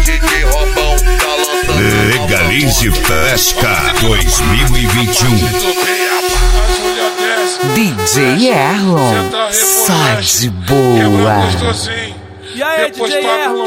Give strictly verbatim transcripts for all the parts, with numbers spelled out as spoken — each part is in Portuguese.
D J Robão tá lançando. Legalize Fresca dois mil e vinte e um. D J Erlon, só de boa. E aí, D J Erlon?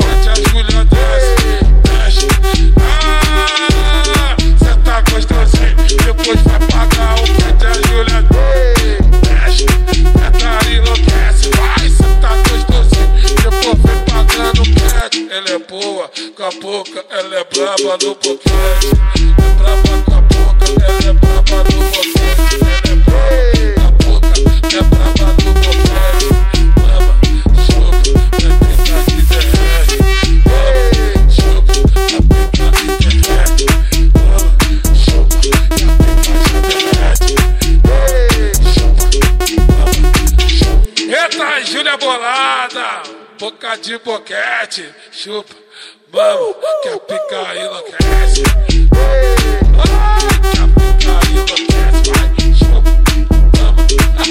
Ah, cê tá gostosinho, depois vai pagar o que a Júlia mexe. Cê enlouquece, vai, cê tá gostosinho, depois vai pagando o que. Ela é boa com a boca, ela é braba no boquete. É braba com a boca, ela é braba no boquete. Ela é braba com a boca, é braba no boquete. Mama, chupa, é pica que derrete. Mama, chupa, é pica que derrete. Mama, chupa, é pica que derrete. Chupa, mama, chupa. Eita, Júlia bolada, boca de boquete. Chupa, mama, que a pica enlouquece. Ai, que a pica enlouquece, vai, chupa, mama.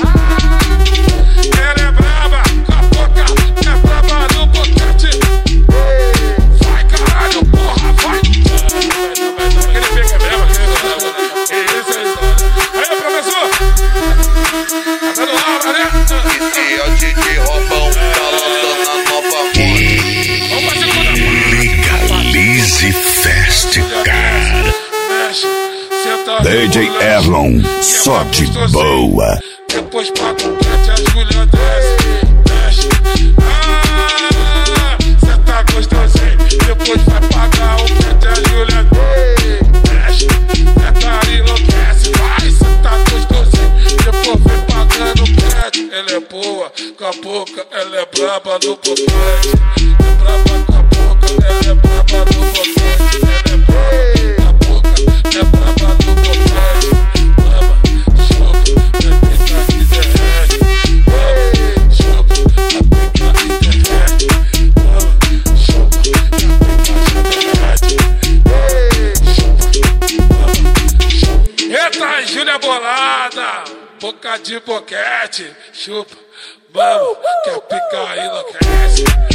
Ela é braba, com a boca, é braba no boquete. Vai, caralho, porra, vai. Ele pega mesmo, aquele isso aí. Aí, professor. Tá dando aula, né? Esse é o D J Robão tá lançando a nova moda. Legalize Fest, cara. D J Erlon, só de boa. Depois paga o que a Júlia desce, mexe. Ah, cê tá gostosinho, depois vai pagar o que a Júlia mexe. Cê tá enlouquece, vai, cê tá gostosinho, depois vai pagando o que. Ela é boa com a boca, ela é braba no boquete. É braba com a boca, ela é braba no boquete. Ela é braba com a boca, é braba no boquete. Mama, chupa, é pica que derrete. Mama, chupa, é pica que derrete. Mama, chupa, é pica que derrete. Chupa, mama, chupa. Eita, Júlia bolada, boca de boquete. Chupa, mama, que a pica enlouquece.